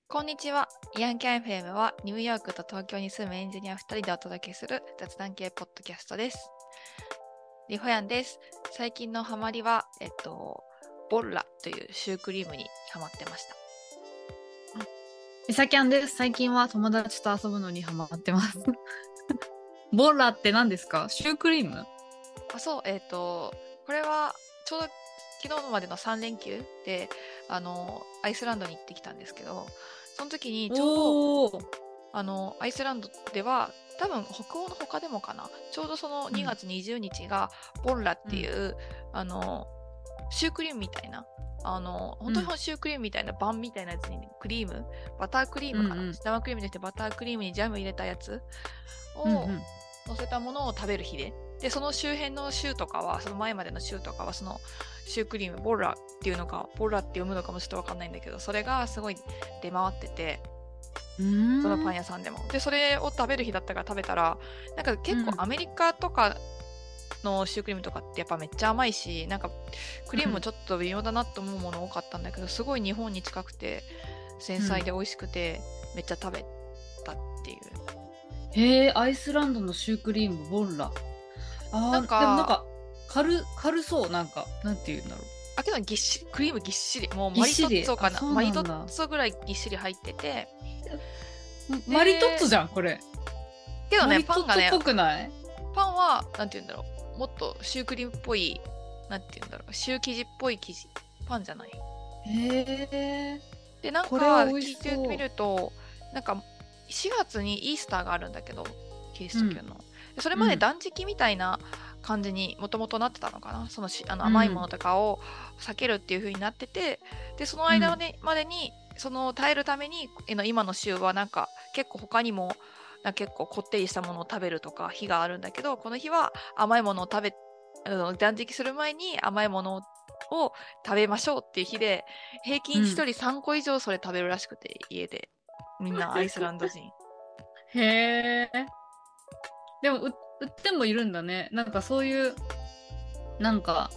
こんにちは。ヤンキャン FM はニューヨークと東京に住むエンジニア2人でお届けする雑談系ポッドキャストです。リホヤンです。最近のハマりは、ボッラというシュークリームにハマってました。 みさきゃんです。最近は友達と遊ぶのにハマってます。ボラって何ですか？シュークリーム？ そう、これはちょうど昨日までの3連休で、アイスランドに行ってきたんですけど、その時にちょうど、 おー。 アイスランドでは、多分北欧の他でもかな、ちょうどそのうん。 2月20日が、ボンラっうん。 ていう、シュークリームみたいな、本当にうん。 シュークリームみたいなバンみたいなやつに、クリーム、バタークリームかな、 うん。 生クリームじゃなくてバタークリームにジャム入れたやつうん。うをん。 乗せたものを食べる日で、その周辺の州とかは、その前までの州とかは、そのシュークリーム、ボラっていうのか、ボラって読むのかもちょっとわかんないんだけど、それがすごい出回ってて、 うどのパーん。 ン屋さんでも。で、それを食べる日だったから食べたら、なんか結構うん。 アメリカとかのシュークリームとかってやっぱめっちゃ甘いし、なんかクリームもちょっと微妙だなと思うもの多かったんだけど、すごい日本に近くて、繊うん。 細で美味しくて、めっちゃ食べたっていう。 へえ、アイスランドのシュークリーム、ボラ。 なんでもなんか、 か、軽そう。なんて言うんだろう。 けどぎっしり、クリームぎっしり、もうぎっマリトッしり。あ、 ツォかな。 そうマリトッなんだ。 ツォぐらいぎっしり入ってて、 マリトッツォで、 じゃん、これ。 けどね、 マリパンがね、 トッツォっぽくない？ パンは、なんて言うんだろう。もっとシュークリームっぽい、なんて言うんだろう。シュー生地っぽい生地。パンじゃない。 へえ、 で、なんこれはか美味し聞いてみそると、なんか4月にイースターがあるんだけど、キリスう。うん。 ト教の。でそれまでうん。 断食みたいな感じにもともとなってたのかな。その甘いものうん。 とかを避けるっていう風になってて、で、そのうん。 間までに、その耐えるために、今の週はなんか結構他にも、なんか結構こってりしたものを食べるとか日があるんだけど、この日は甘いものを断食する前に甘いものを食べましょうっていう日で、平均一うん。 人3個以上それ食べるらしくて、家で。みんなアイスランド人。 へえ。でも売ってもいるんだね。なんかそういう、なんか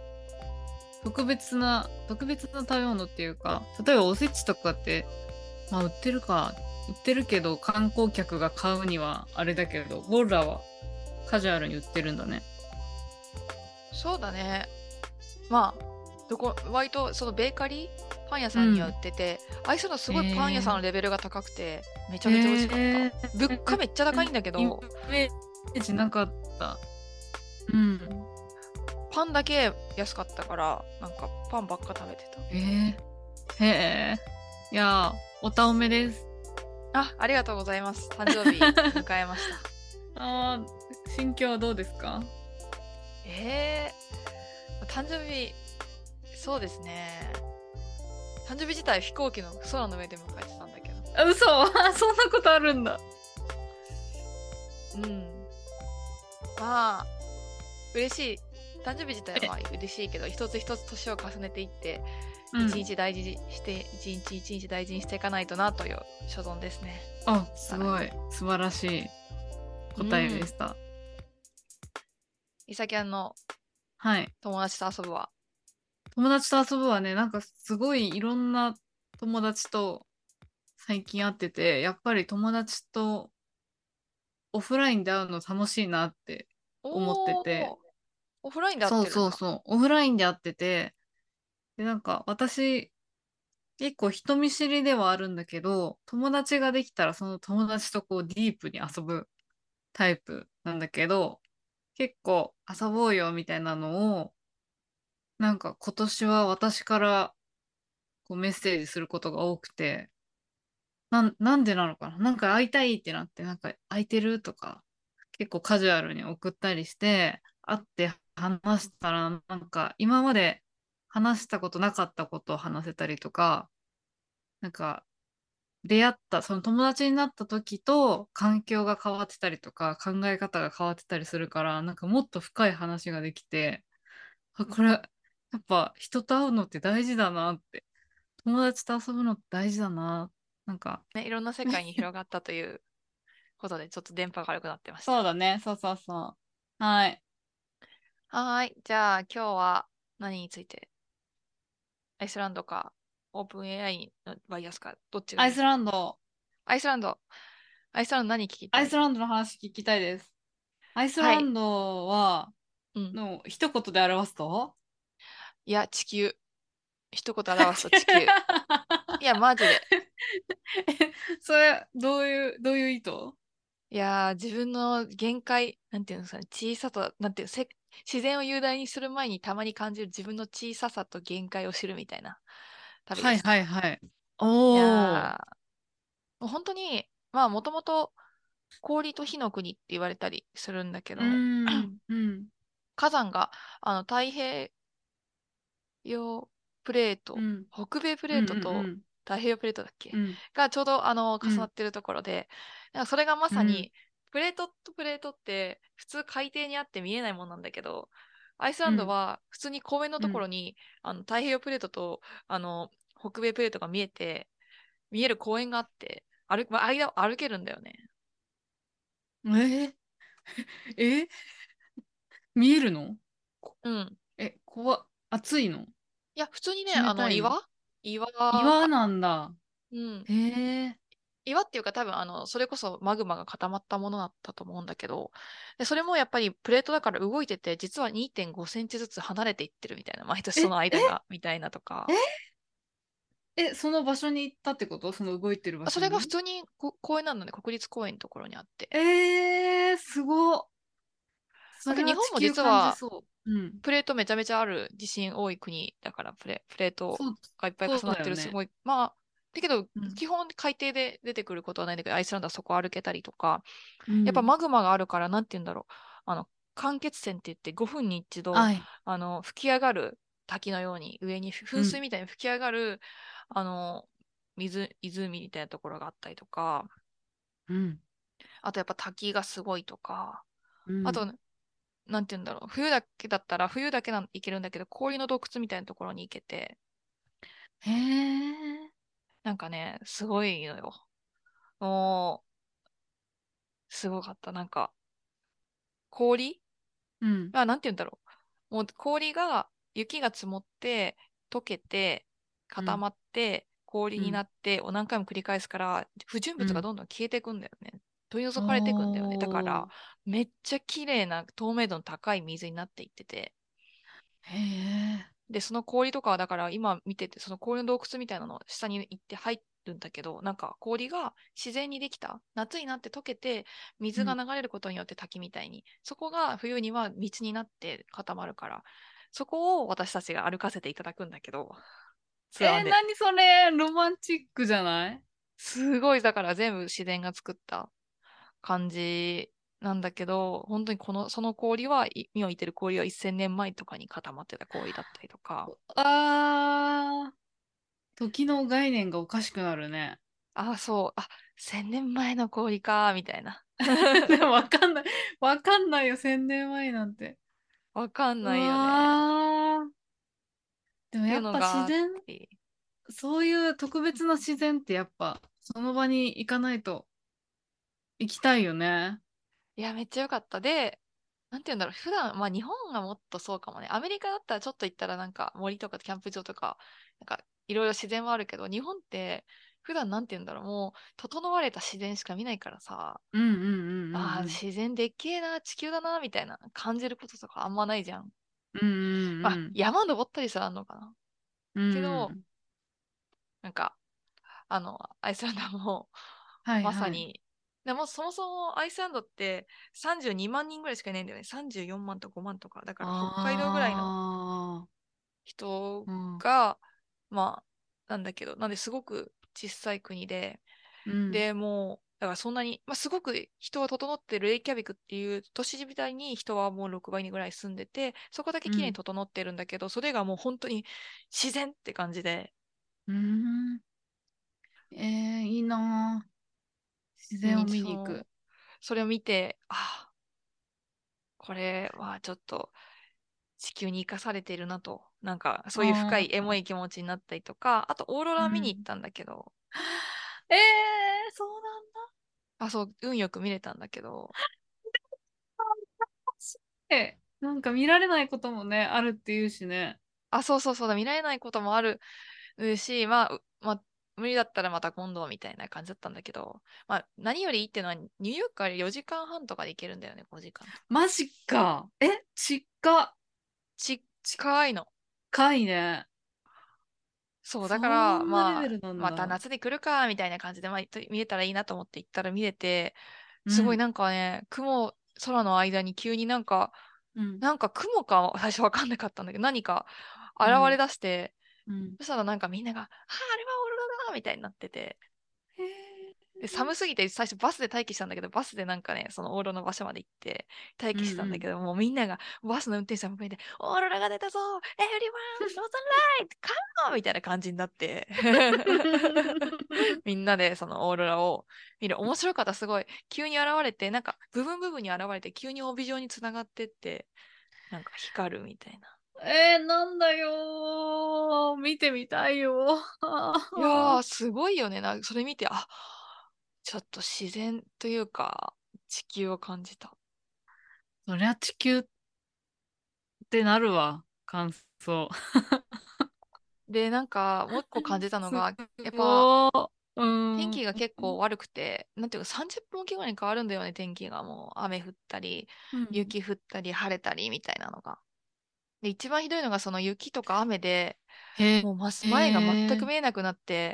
特別な食べ物っていうか、例えばおせちとかって、まあ売ってるか、売ってるけど観光客が買うにはあれだけど、ボーラはカジュアルに売ってるんだね。 そうだね。まあ、割とそのベーカリーパン屋さんには売うん。 ってて、アイスランドすへごいパン屋さんのえ。 レベルが高くて、めちゃめちゃ美味しかった。 へえ。 物価めっちゃ高いんだけイど、 メージなかった。うん。 パンだけ安かったから、なんかパンばっか食べてた。 えへえ。いやー、おたおめです。 ありがとうございます。誕生日迎えました。 あ心境はどうですか？ え誕生日、そうですね。誕生日自体飛行機の空の上で迎えてたんだけど。 あ、嘘。そんなことあるんだ。 うん。まあ、嬉しい。誕生日自体はえ、 まあ嬉しいけど、一つ一つ年を重ねていって、一うん。 日大事にして、一日一日大事にしていかないとなという所存ですね。 あ、すさらに。 ごい。素晴らしいう答えでん。 した。 イサキャンのはい。 友達と遊ぶは。 友達と遊ぶはね、なんかすごいいろんな友達と最近会ってて、やっぱり友達とオフラインで会うの楽しいなって思ってて。 おー、オフラインで会っそうてるんだ。 そうそう。オフラインで会ってて、で、なんか私、結構人見知りではあるんだけど、友達ができたらその友達とこうディープに遊ぶタイプなんだけど、結構遊ぼうよみたいなのを、なんか今年は私からこうメッセージすることが多くて、なんでなのかな、なんか会いたいってなって、なんか空いてるとか、結構カジュアルに送ったりして、会って話したら、なんか今まで話したことなかったことを話せたりとか、なんか出会った、その友達になった時と環境が変わってたりとか、考え方が変わってたりするから、なんかもっと深い話ができて、あ、これ、やっぱ人と会うのって大事だなって、友達と遊ぶのって大事だな。なんか、 ね、いろんな世界に広がったということで、ちょっと電波が悪くなってました。 そうだね。そうそうそう。はい。 はーい。じゃあ今日は何についてアイスランドか。 オープン AI のバイアスか、どっちがいい？ アイスランド。 アイスランド。アイスランド何聞きたい？ アイスランドの話聞きたいです。アイスはい。 ランドは、 うん。 の一言で表すと？ いや、地球。一言表すと地球。いや、マジで。 それ、どういう意図？ いやー、自分の限界、なんていうんですかね、小さと、なんていう、自然を雄大にする前にたまに感じる自分の小ささと限界を知るみたいな旅はいでした。 はいはい。 いおー。 やー、もう本当に、まあ、もともと氷と火の国って言われたりするんだけうど、 ーん、うん、 火山が、太平洋プレート、 うん、 北米プうん、 レートうとん、 太平洋プレートだっけうん、 がちょうどうん、 重なってるところで、なんかそれがまうん、 さにプレートとプレートって普通海底にあって見えないものなんだけど、アイスランドうん、 は普通に公園のうん。 ところに太平洋プレートと北米プレートが見えて、見える公園があって、まあ間を歩けるんだよね。 ええ見えるの？ うん。 暑いの？ いや、普通にね、 冷たいの？ 岩岩か、 なんだ。 うん。 へえ。 岩っていうか多分それこそマグマが固まったものだったと思うんだけど、で、それもやっぱりプレートだから動いてて、実は2.5センチずつ離れていってるみたいな、毎年その間が、みたいなとか。 えその場所に行ったってこと？その動いてる場それが普所に？ 通に公園なんだね、国立公園のところにあって。 すごっ。それは日本も地球感じ実はそう。うん。 プレートめちゃめちゃある地震多い国だから、プレートそう、 がいっぱいそう重なっだよね。 てるすごい、まあ、だけど、 うん。 基本海底で出てくることはないんだけど、アイスランドはそこ歩けたりとか、やっぱうん。 マグマがあるから、なんて言うんだろう。間欠泉って言って5分に一度、 はい。 吹き上がる滝のように上に噴水うん。 みたいに吹き上がる、あの、湖みたいなところがあったりとか、 うん。 あとやっぱ滝がすごいとか、 うん。 あと、なんて言うんだろう。冬だけだったら、冬だけ行けるんだけど、氷の洞窟みたいなところに行けて、 へえ。 なんかね、すごいのよ。もう、すごかった。なんか、氷うん。 なんて言うんだろう。もう氷が、雪が積もって、溶けて、 うん。 固まって、氷うん。 になってを何回も繰り返すから、不純うん。 物がどんどん消えていくんだよね。取り除かれていくんだよね。だから、 おー。 めっちゃ綺麗な透明度の高い水になっていってて、 へえ。 で、その氷とかは、だから今見てて、その氷の洞窟みたいなの下に行って入るんだけど、なんか氷が自然にできた。夏になって溶けて、水がうん。 流れることによって滝みたいに。そこが冬には道になって固まるから、そこを私たちが歩かせていただくんだけど、ツアーで。 何それ、ロマンチックじゃない？ すごい、だから全部自然が作った感じなんだけど、本当にその氷は、今言ってる氷は1000年前とかに固まってた氷だったりとか、 あー、時の概念がおかしくなるね。 あ、そう。1000年前の氷か、みたいな。 でもわかんない。わかんないよ、1000年前なんて。 わかんうないよね。っわー。でもていうやっぱのがあっ自然、 て。 そういう特別な自然ってやっぱ、その場に行かないと行きたいよね。 いや、めっちゃ良かった。で、なんて言うんだろう。普段、まあ日本がもっとそうかもね。アメリカだったらちょっと行ったらなんか森とかキャンプ場とか、なんかいろいろ自然はあるけど、日本って普段なんて言うんだろう。もう整われた自然しか見ないからさ、 うんうんうんうん自然でっけえな、地球だな、みたいな感じることとかあんまないじゃん。 うん。うんまあうん山登ったりすらあんのかな。 うん。 けど、 うん。 なんか、アイスランドも、 はいはい。 まさに、でもそもそもアイスランドって32万人ぐらいしかいないんだよね。34万と5万とか。だから北海道ぐらいのあ人あ。うん。 が、まなんだけど、なんですごく小さい国で、 うん。 で、もう、だからそんなに、すごく人は整ってるレイキャビクっていう都市自体に人はもう6倍にぐらい住んでて、そこだけ綺麗にうん。 整ってるんだけど、それがもう本当に自然って感じで、 うん。いいなぁ。自然を見に行く。 それを見て、これはちょっと地球に生かされているなと、なんかそういう深あいエモあ。 い気持ちになったりとか、あとオーロラ見に行っうん。 たんだけど、 そうなんだ。 そう、運よく見れたんだけど、 なんか見られないこともね、あるっていうしね。 そうそうそうだ、見られないこともあるまあ、無理だったらまた今度みたいな感じだったんだけど、まあ、何よりいいっていうのは、ニューヨークから4時間半とかで行けるんだよね、5時間とか。 マジか。近っ。 近いの。 近いね。 そう、だかそら、 んなレベルなんまただ。 夏に来るか、みたいな感じで、見れたらいいなと思って行ったら見れて、 うん。 すごいなんかね、空の間に急にうん。 なんか雲か最初わかんなかったんだけど、何か現れうん。 出して、 うん。 そしたらなんかみんなが、あれはオーロラだみたいになってて、 へえ。 で、寒すぎて最初バスで待機したんだけど、バスでなんかね、そのオーロラの場所まで行って待うん機してたんうん。 だけど、もうみんなが、バスの運転手さんも含めて、オーロラが出たぞエブリワンノーザンライトカモンみたいな感じになってみんなでそのオーロラを見る。面白かった、すごい。急に現れて、なんか部分部分に現れて、急に帯状につながってって、なんか光るみたいな。 なんだよー。見てみたいよ。 いやー、すごいよね。それ見て、ちょっと自然というか、地球を感じた。 そりゃ地球ってなるわ。感想。 で、なんか、もう一個感じたのすが、やっぱ、 ごー。う天ん。 気が結構悪くて、なんていうか、30分おきぐらいに変わるんだよね、天気が。もう、雨降ったり、 うん。 雪降ったり、晴れたり、みたいなのが。で、一番ひどいのが、その雪とか雨で、 へもう前が全くえ。 見えなくなって、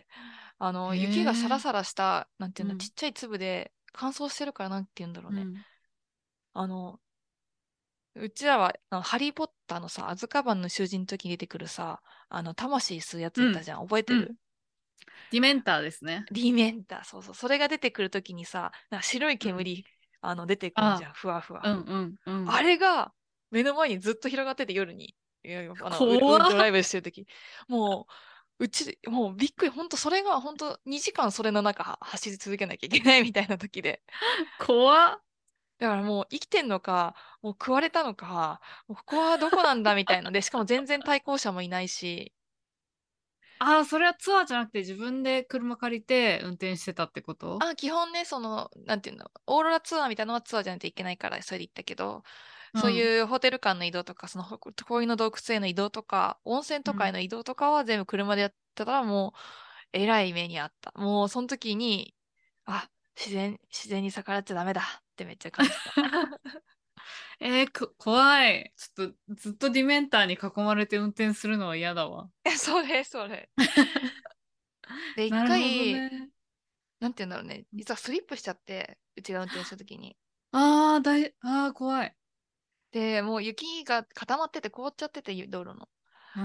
へ雪がサラえ。 サラした、なんていうんだ、ちうん。 っちゃい粒で、乾燥してるから、なんて言うんだろうね。 うん。 あの、うちらは、ハリー・ポッターのさ、アズカバンの囚人の時に出てくるさ、魂吸うやついうん。 たじゃん。覚えてうん。 る？ ディメンターですね。 リメンター、そうそう。それが出てくる時にさ、なんか白いうん。 煙、出てくんじあ、 ゃん。ふわふわ。 うんうんうん。 あれが、目の前にずっと広がってて、夜に。 怖っ。 ドライブしてる時。ももうびっくり。ほんと、それが、ほんと、2時間それの中走り続けなきゃいけないみたいな時で。 怖っ。 だからもう生きてんのか、もう食われたのか、もうここはどこなんだみたいな。で、しかも全然対向車もいないし、 それはツアーじゃなくて自分で車借りて運転してたってこと？ 基本ね、なんていうの、オーロラツアーみたいなのはツアーじゃないといけないから、それで行ったけど、そううん。 いうホテル間の移動とか、氷の洞窟への移動とか、温泉とかへうん。 の移動とかは全部車でやってたら、もう、えらい目にあった。もう、その時に、自然に逆らっちゃダメだってめっちゃ感じた。 怖い。ちょっとずっとディメンターに囲まれて運転するのは嫌だわ。 それ、それ。で、一なるほど回、 ね。 なんて言うんだろうね。実はスリップしちゃって、うちが運転した時に。 怖い。 で、もう雪が固まってて凍っちゃってて、道路の。 うん。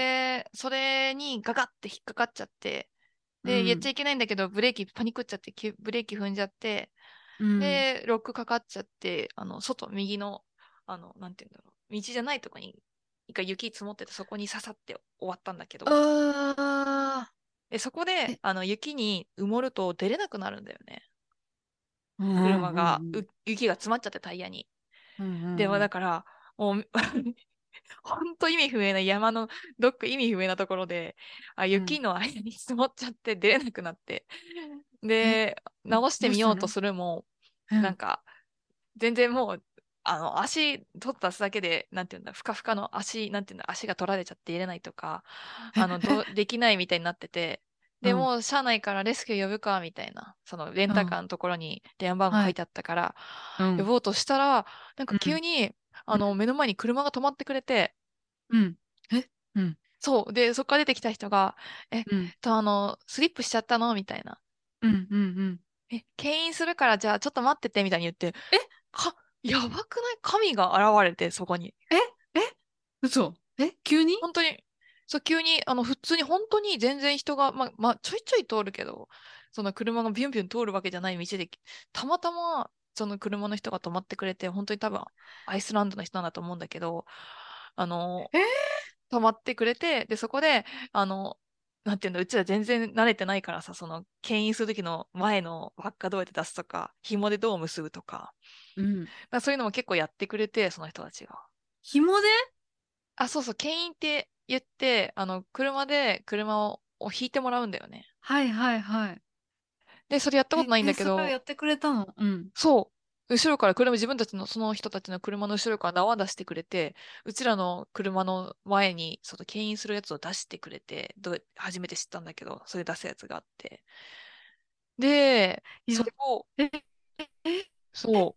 で、それにガガって引っかかっちゃって、で、やっちゃうん。 いけないんだけど、パニックっちゃって、ブレーキ踏んじゃって、 うん。 で、ロックかかっちゃって、右の、なんて言うんだろう。道じゃないとこに、一回雪積もってて、そこに刺さって終わったんだけど、 あで、そこで、 え、 雪に埋もると出れなくなるんだよね。 うんうんう車が、 ん雪が詰まっちゃってタイヤに。 うんうでもんうん。 だから、もうほんと意味不明などっか意味不明なところで、雪の間に積もっちゃって出れなくなって。 え、 で、直してみようとどうしたの？ するも、 うん。 なんか、全然もう、足取っただけで、なんていうんだ、ふかふかの足、なんていうんだ、足が取られちゃって入れないとか、できないみたいになってて、で、 うん。 もう、車内からレスキュー呼ぶか、みたいな、その、レンうん。 タカーのところに電話番号はい。 書いてあったから、 うん。 呼ぼうとしたら、なんかうん。 急に、 うん。 目の前に車が止まってくれて、 うん。うん。 そう。で、そこから出てきた人が、 うん。 スリップしちゃったのみたいな。 うん。うん。うん。 牽引するから、じゃあちょっと待ってて、みたいに言って、やばくない？神が現れて、そこに。 ええ嘘？急に？ 本当に、そう、急に、普通に、本当に全然人が、ちょいちょい通るけど、その車がビュンビュン通るわけじゃない道で、たまたま、その車の人が止まってくれて、本当に多分、アイスランドの人なんだと思うんだけど、あの、 え止まってくれて、で、そこで、なんていうの、うちら全然慣れてないからさ、牽引するときの前の輪っかどうやって出すとか、紐でどう結ぶとか、 うん。 そういうのも結構やってくれて、その人たちが。 紐で？ そうそう、牽引って言って、車で車を引いてもらうんだよね。 はいはいはい。 で、それやったことないんだけそれをど、 やってくれたの？うん。 そう。 後ろから車、自分たちの、その人たちの車の後ろから縄出してくれて、うちらの車の前に、その牽引するやつを出してくれて、初めて知ったんだけど、それ出すやつがあって。で、 いや、 それを、 え、え、 そう、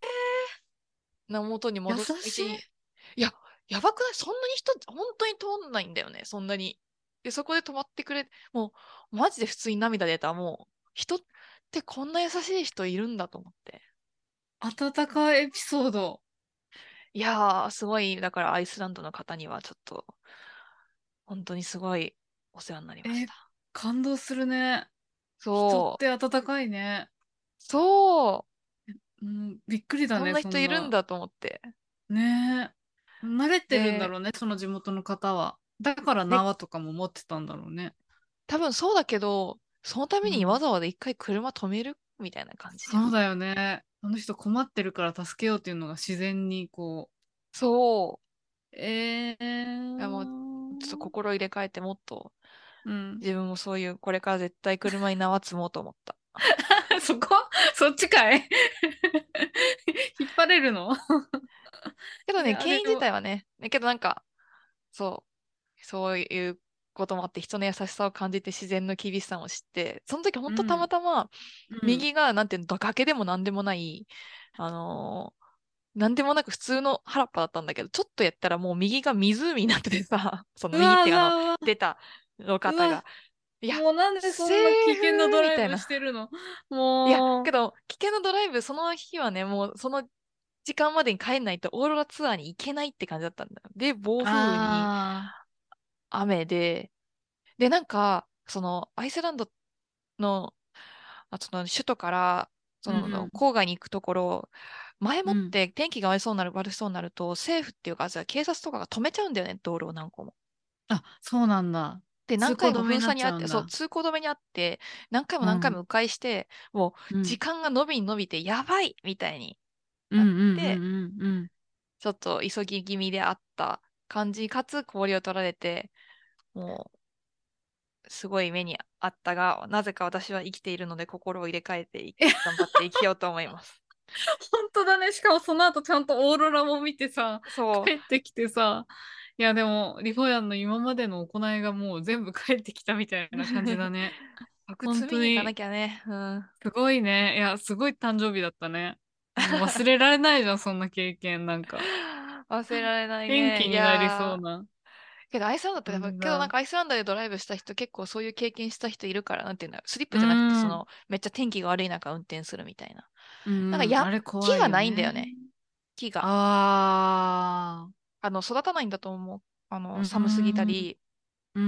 元に優戻す道しい。 に、いや、やばくない？そんなに人、本当に通んないんだよね、そんなに。で、そこで止まってくれ、もう、マジで普通に涙出た。もう、人ってこんな優しい人いるんだと思って。 温かいエピソード。 いやー、すごい、だからアイスランドの方にはちょっと、本当にすごいお世話になりましえ、 た。 感動するね。人っそう、 て温かいね。 そう、 うん、びっくりだね、 そんな人そんな。 いるんだと思って。 ねえ。慣れてるんだで、 ろうね、その地元の方は。だからね、 縄とかも持ってたんだろうね。 多分そうだけど、そのためにわうん。 ざわざ一回車止めるみたいな感じじゃん。 そうだよね。あの人困ってるから助けようっていうのが自然にこそう。えう。いやもう、ちょっと心入れ替えてもっと、 うん。 自分もそういう、これから絶対車に縄積もうと思った。 そこそっちかい？引っ張れるの？ けどね、 いや、 牽引自でも、 体はね、けどなんか、そういうこともあって人の優しさを感じて自然の厳しさも知って、その時本当たまうん、 たまうん。 右がなんていうの、崖でもなんでもない、あのなんでもなく普通の原っぱだったんだけど、ちょっとやったらもう右が湖になっててさ、そのうわう右っていうかわうわ、 出た路肩が。 うわ、 いや、 もうなんでそセんな危険なーフドライブみたいな。 してるの？ いや、 もう、 けど、危険なドライブ、その日はね、もうその時間までに帰んないとオーロラツアーに行けないって感じだったんだよ。で、暴風雨にあ雨で、なんか、その、アイスランドの、その首都から、そー、うの、 ん、 郊外に行くところ、前もっうん。 て天気が悪そうになると、政府っていうか、警察とかが止めちゃうんだよね、道路を何個も。 あ、そうなんだ。 で、何通行回も止めになっ封鎖にあって、そう、 ちゃうんだ。 通行止めにあって、何回もうん、 何回も迂回して、もう、 うん、 時間が伸びに伸びて、やばいみたいにうん、 なっうん、うて、 ん、うん。 ちょっと急ぎ気味であった感じ、かつ氷を取られて、もすごい目にあったが、なぜか私は生きているので心を入れ替えてえ、 頑張って生きようと思います。 本当だね。しかもその後ちゃんとオーロラも見てさ、 そう。 帰ってきてさ、いやでも、リホヤンの今までの行いがもう全部帰ってきたみたいな感じだね。本積みに行かな当に、 きゃね。うん。 すごいね。いや、すごい誕生日だったね。もう忘れられないじゃん、そんな経験なんか。 忘れられないね。い元気になりそうやなー。けどアイスランドってやっぱ、けどなん感じだ。 かアイスランドでドライブした人結構そういう経験した人いるから、なんていうんだろう。スリッうプじゃなくて、 ーん。 めっちゃ天気が悪い中運転するみたいな。 うん、 なんかあれ木が怖いよね。 ないんだよね。木が。 あ育たないんだと思う。 ー、う寒すぎたん、 り、 うん、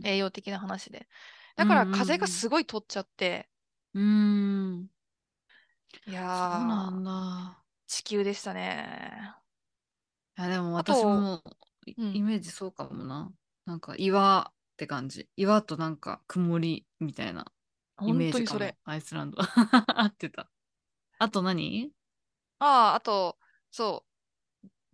栄養的な話で。 うん、 だからうん、 風がすごい通っちゃって、 うん。うん、 いやそうなんー、 だ。 地球でしたね。 いや、でもあと、 私もうん、 イメージそうかもな。なんか岩って感じ。岩となんか曇りみたいなイ本当にそれ。 メージかも。アイスランド。合ってた。あと何？ あと、そう、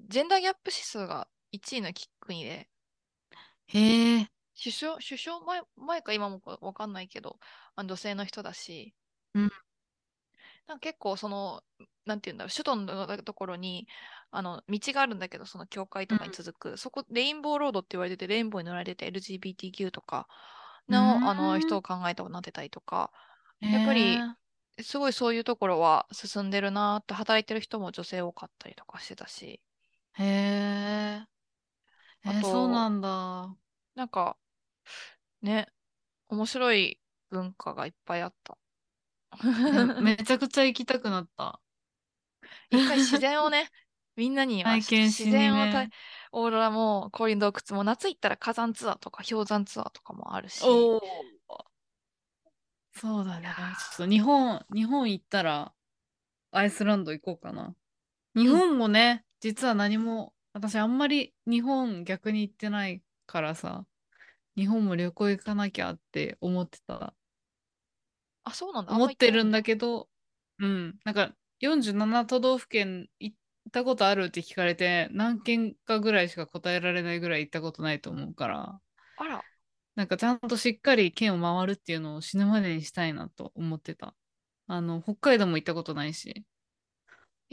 ジェンダーギャップ指数が1位の国で、 へえ。 首相前か今もかわかんないけど、女性の人だし、 うん、 なんか結構なんていうんだろう、首都のところに、道があるんだけど、その教会とかに続く、そこ、レインボーロードって言われてて、レインボーに乗られてて LGBTQ とかうん。 の、 うーん。 人を考えたなってたりとか、 へやっぱり、 え。 すごいそういうところは進んでるなーって、働いてる人も女性多かったりとかしてたし、 へえ。 あそうと、 なんだ。 なんか、ね、面白い文化がいっぱいあった。 めちゃくちゃ行きたくなった。 一回自然をね、みんなには体ちょっと自験しに然をね。 オーロラも氷の洞窟も夏行ったら火山ツアーとか氷山ツアーとかもあるし、 おお。そうだいやね。ちょっと日本行ったらアイスランド行こうかな。日ー、うん。 本もね、実は何も、私あんまり日本逆に行ってないからさ、日本も旅行行かなきゃって思ってた。 あ、そうなんだ。あんま行って思ってるんだないんだ。 けど、うん。なんか47都道府県行ったことあるって聞かれて、何県かぐらいしか答えられないぐらい行ったことないと思うから、 あら、 なんかちゃんとしっかり県を回るっていうのを死ぬまでにしたいなと思ってた。北海道も行ったことないし。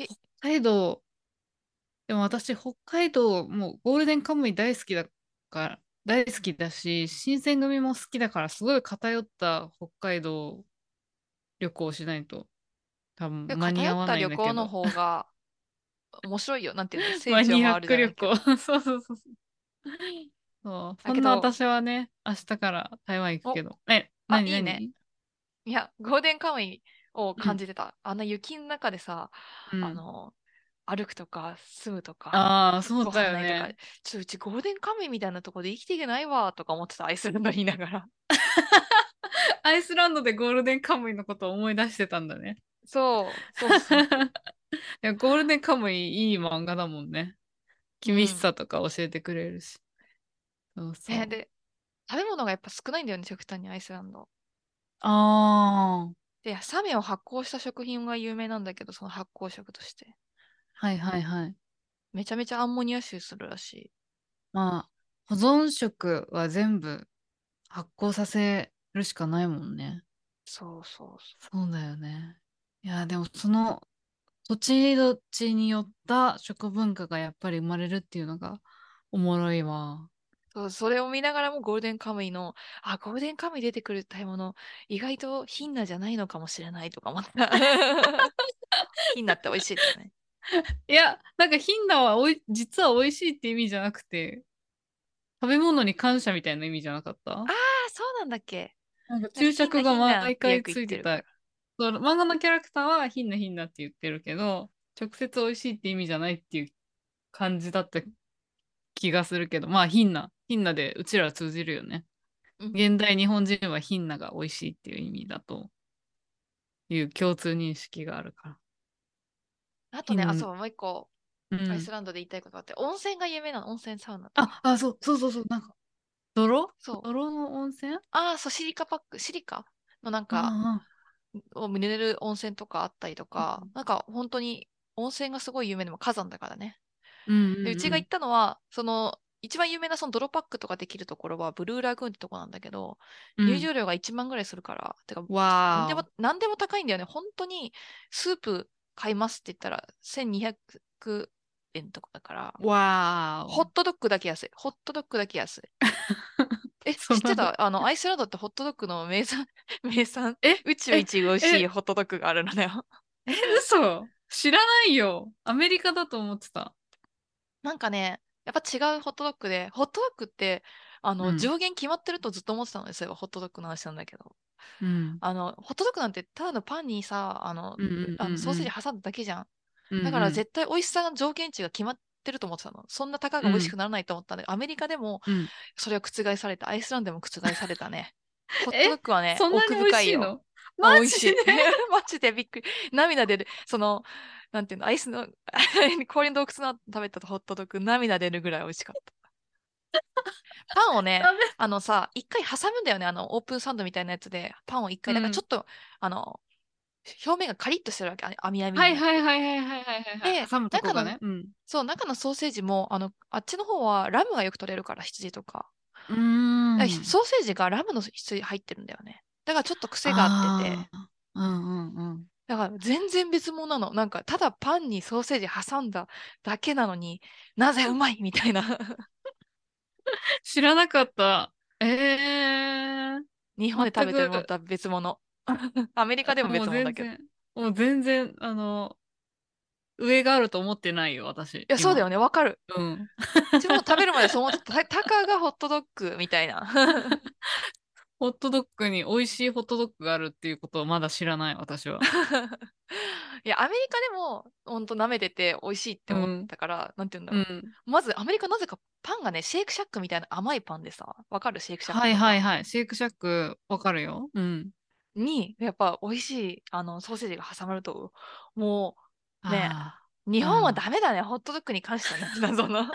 え、 北海道、でも私、北海道、もうゴールデンカムイ大好きだから、大好きだし、新選組も好きだから、すごい偏った北海道旅行をしないと多分間に合わ偏ったないんだけど。 旅行の方が面白いよ。なんていうの、聖マニアッ地を回るじク旅行。 ゃないけど。 そうそうそうそう。そう、そだけど、 んな私はね、明日から台湾行くけお、 ど。え、なあ、 にいいね。 なに？ いや、ゴールデンカムイをうん。 感じてた。あんな雪の中でさ、 うん。 あの、歩くとか、住むとか、 ああ、そうごだ飯ないとか、 よね。 うちゴールデンカムイみたいなとこで生きていけないわ、とか思ってた、アイスランドにいながら。 アイスランドでゴールデンカムイのことを思い出してたんだね。 そう、そうそう。 いや、ゴールデンカムイいい漫画だもんね。 うん。 厳しさとか教えてくれるし。そうそう。 で、食べ物がやっぱ少ないんだよね、極端にアイスランド。 ああ、 で、サメを発酵した食品が有名なんだけど、その発酵食として。 はいはいはい。 めちゃめちゃアンモニア臭するらしい。 まあ、保存食は全部発酵させるしかないもんね。 そうそうそそうだよね。いや、でもその土地土地によった食文化がやっぱり生まれるっていうのがおもろいわ。 う。そう、それを見ながらもゴールデンカムイの、あ、ゴールデンカムイ出てくる食べ物、意外とヒンナじゃないのかもしれないとか思った。ヒンナって美味しいですね。 いや、なんかヒンナは実は美味しいって意味じゃなくて、食べ物に感謝みたいな意味じゃなかった？ ああ、そうなんだっけ。 なんかなんか注釈がヒンナっ毎回てよく言っついてた。 てるから。 そう、漫画のキャラクターはヒンナヒンナって言ってるけど、直接美味しいって意味じゃないっていう感じだった気がするけど、まあヒンナでうちらは通じるよね。 うん。 現代日本人はヒンナが美味しいっていう意味だという共通認識があるから。 あとね、あ、 ヒン、 そう、もう一個、アイスうん。 ランドで言いたいことがあって、温泉が有名なの、温泉サウナとか。 そう、そうそうそう、なんか、泥そう。 泥の温泉。 そう、シリカパック、シリカのなんか、 ああ、 を見れる温泉とかあったりとか、 うんなんか本当に温泉がすごい有名でも火山だからね。 うんで、うちが行うん。 ったのは、その、一番有名なその泥パックとかできるところは、ブルーラグーンってとこなんだけど、 うん。 入場料が1万ぐらいするから、てか、 わなんでも高いんだよね。本当に、スープ買いますって言ったら、1200円とかだから、 ー。わーお。 ホットドッグだけ安い。ホットドッグだけ安い。知ってそんなの。 たアイスランドってホットドッグの名産、名産、 え、 宇宙え、 一美味しいえ、 ホットドッグがあるのだよ。 嘘知らないよ。アメリカだと思ってた。 なんかね、やっぱ違うホットドッグで、ホットドッグって、 うん。 上限決まってるとずっと思ってたのですよ。ホットドッグの話なんだけど。 うん。 ホットドッグなんてただのパンにさ、 うんうんうんソーセうん。 ージ挟んだだけじゃん。 うんだからうん。 絶対美味しさの条件値が決まってると思ってたの。そんなたかが美味しうんくならないと思ったんで、アメリカでもうん。 それは覆された。アイスランドでも覆されたね。ホッえ、 トドッグはね、奥そんなに美味深いよ。 しいの？マあ、美味しい。 ジで？ マジでびっくり。涙出る。なんていうの、アイスの氷の洞窟の食べたホットドッグ、涙出るぐらい美味しかった。パンをね、 ダメ。 一回挟むんだよね。オープンサンドみたいなやつで、パンを一回、だからちょうん。 っと、あの、表面がカリッとしてるわけ。網網はいはいになって。 はいはいはいはいはいはい。 で、 挟むとこがね。うん。 中のソーセージも、あっちの方はラムがよく取れるから、羊とか。 うーん。 ソーセージがラムの羊入ってるんだよね。だからちょっと癖があってて、 ああ。うんうんうん。 だから全然別物なの。なんか、ただパンにソーセージ挟んだだけなのになぜうまいみたいな。 知らなかった。えー。 日本で食全く、 べてるものとは別物。アメリカでももう別物だけど。い全然、もう全然、上があると思ってないよ、私、 や、そうだ今。 よね。わかる。 うん。 うちも食べるまでそう思ってた。たかがホットドッグみたいな。 ホットドッグに美味しいホットドッグがあるっていうことをまだ知らない、私は。 いや、アメリカでも、ほんと舐めてて美味しいって思っうん。 たから、なんて言うんだろうん。 う。まず、アメリカなぜかパンがね、シェイクシャックみたいな甘いパンでさ、わかるシェイクシャッはいクとか。 はいはい。シェイクシャック、わかるよ。うん。 やっぱ美味しい、ソーセージが挟まると、もう、ね、 あ日本はあ。 ダメだね、ホットドッグに関してはね。謎の。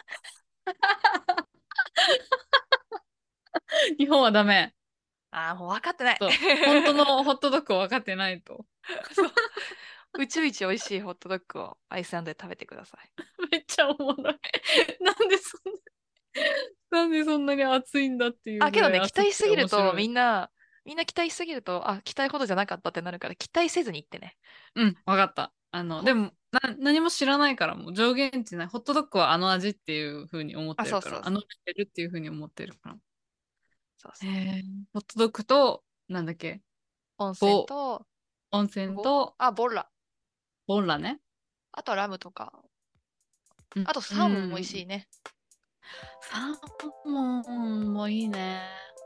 日本はダメ。 もう分かってない。 本当のホットドッグを分かってないと。 そう。宇宙一美味しいホットドッグをアイスランドで食べてください。 めっちゃおもろい。なんでそんな、なんでそんなに熱いんだっていうぐらいけどね、期待しす熱くてぎると面白い。 みんな期待しすぎると、期待ほどじゃなかったってなるから、期待せずに行ってね。 うん、わかった。でほん、 も、 何も知らないからもう上限値ない。ホットドッグはあの味っていう風に思っあ、 てるから、 そうそうそう。 あのレベルっていう風に思ってるから。 そうそう。 へえ。ホットドッグと、なんだっけ、 温泉ボ、 と、 温泉と、 ボラ。 ボンラね。 あとラムとか。 うん。 あとうサーモンも美味ん。 しいね。 サーモンもいいね。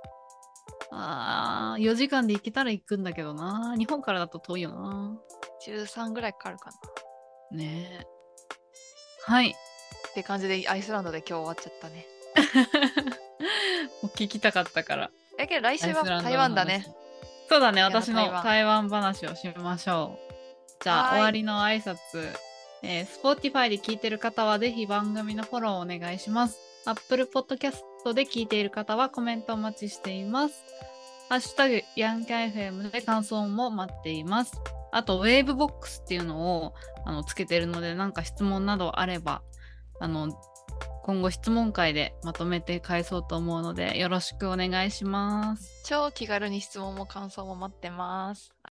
ああ、4時間で行けたら行くんだけどな。日本からだと遠いよな。 13ぐらいかかるかな。っねえ。はい。 て感じでアイスランドで今日終わっちゃったね。 もう聞きたかったから。 だけど来アイスラン週は台ドの話。 湾だね。 そうだね。 いや、 私台湾。 の台湾話をしましょう。じゃあ、 はーい。 終わりの挨拶。Spotify で聞いてる方は、ぜひ番組のフォローお願いします。Apple Podcast で聞いている方は、コメントお待ちしています。ハッシュタグ、ヤンキャ FM で感想も待っています。あと、ウェーブボックスっていうのをつけてるので、なんか質問などあれば、あの、今後質問会でまとめて返そうと思うので、よろしくお願いします。 超気軽に質問も感想も待ってます。